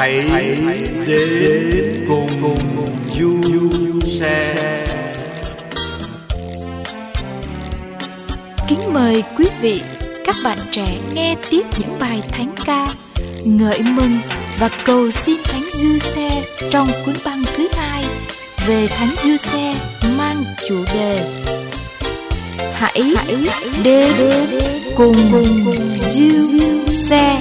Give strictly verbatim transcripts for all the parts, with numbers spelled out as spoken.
Hãy đến cùng Du-xe. Kính mời quý vị, các bạn trẻ nghe tiếp những bài thánh ca ngợi mừng và cầu xin Thánh Du-xe trong cuốn băng thứ hai về Thánh Du-xe mang chủ đề Hãy, Hãy đến, đến cùng, cùng Du-xe.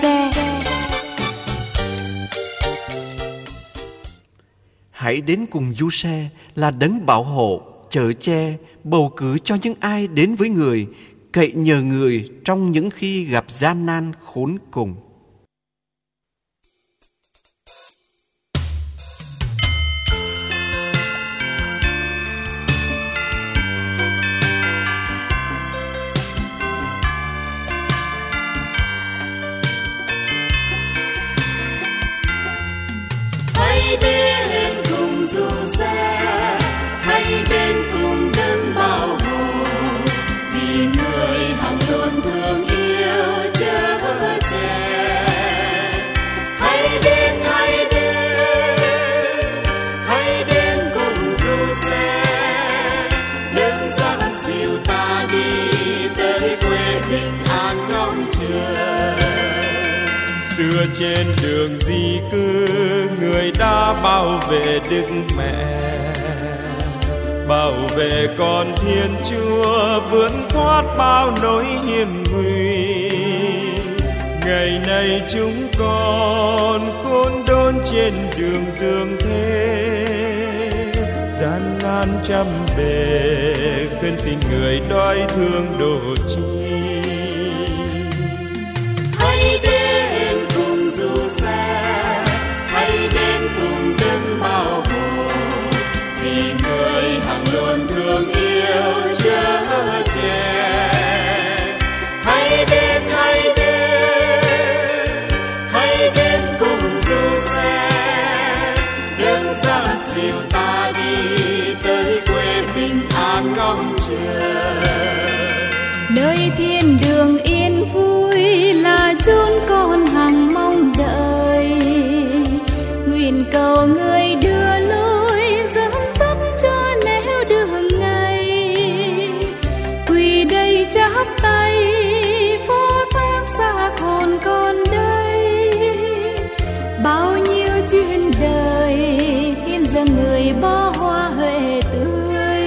Hãy đến cùng Du-xe là đấng bảo hộ, chở che, bầu cử cho những ai đến với người, cậy nhờ người trong những khi gặp gian nan khốn cùng. Hãy đến cùng Du-xe, hãy đến cùng đấng bảo hộ, vì người hằng luôn thương yêu chở che. Hãy đến, hãy đến, hãy đến cùng Du-xe, đấng dẫn dìu ta đi tới quê bình an ngóng chờ. Xưa trên đường di cư, người đã bảo vệ Đức Mẹ, bảo vệ con Thiên Chúa vươn thoát bao nỗi hiểm nguy. Ngày nay chúng con khốn đốn trên đường dương thế, gian nan trăm bề, khấn xin người đói thương độ chi. Hãy đến cùng Du-xe, hãy đến cùng đấng bảo hộ, vì người hằng luôn thương yêu chở che. Hãy đến, hãy đến, hãy đến cùng Du-xe, đấng dẫn dìu ta đi tới quê bình an ngóng chờ. Nơi thiên đường yên vui là chốn con hằng mong đợi, nguyện cầu người đưa lối dẫn dắt cho nẻo đường ngày. Quỳ đây chắp tay phó thác xác hồn con đây, bao nhiêu chuyện đời hiến dâng người bó hoa huệ tươi.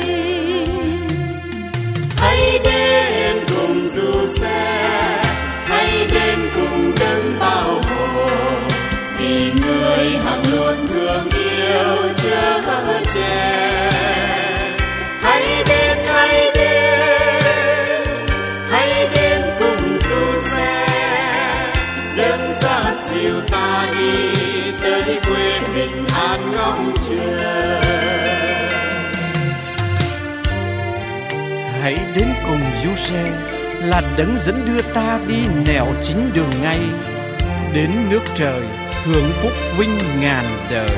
Hãy đến cùng Du-xe, hãy đến cùng đấng bảo hộ, vì người hằng luôn thương yêu chở che. Hãy đến, hãy đến, hãy đến cùng Du-xe, đấng dẫn dìu ta đi tới quê bình an ngóng chờ. Hãy đến cùng Du-xe là đấng dẫn đưa ta đi nẻo chính đường ngay, đến nước trời hưởng phúc vinh ngàn đời.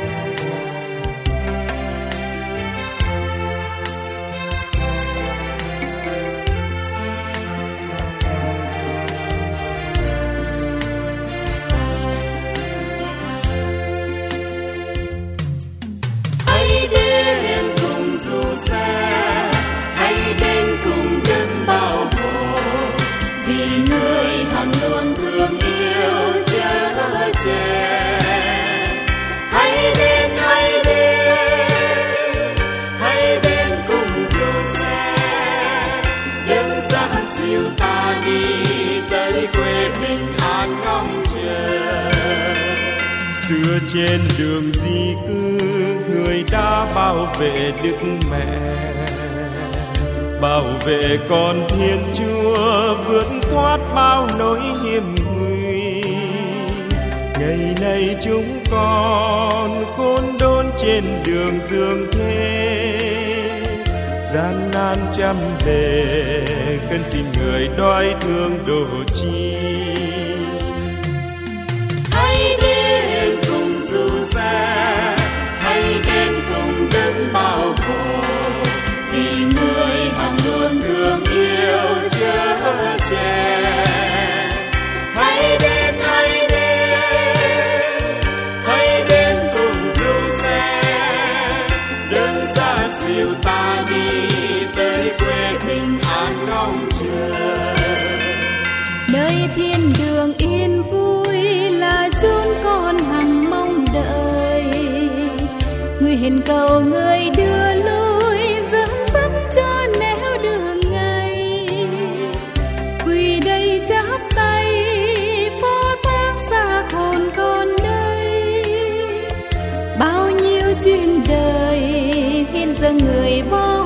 Hãy đến cùng Du-xe, hãy đến cùng đấng bảo hộ, vì người hằng luôn thương yêu chở che. Hãy đến, hãy đến, hãy đến cùng Du-xe, đấng dẫn dìu ta đi tới quê bình an ngóng chờ. Xưa trên đường di cư, người đã bảo vệ Đức Mẹ, bảo vệ con Thiên Chúa vượt thoát bao nỗi hiểm nguy. Ngày nay chúng con khốn đốn trên đường dương thế, gian nan trăm bề, khấn xin người đói thương độ chi. Hãy đến cùng Du-xe, hãy đến cùng đấng bảo hộ, vì người hằng luôn thương yêu chở che. Hãy đến, hãy đến, dìu ta đi tới quê bình an mong chờ. Nơi thiên đường yên vui là chốn con hằng mong đợi. Nguyện cầu người đưa lối dẫn dắt cho nẻo đường ngày. Quỳ đây chắp tay phó thác xa hồn con đây. Bao nhiêu chuyện đời hiến dâng người bỏ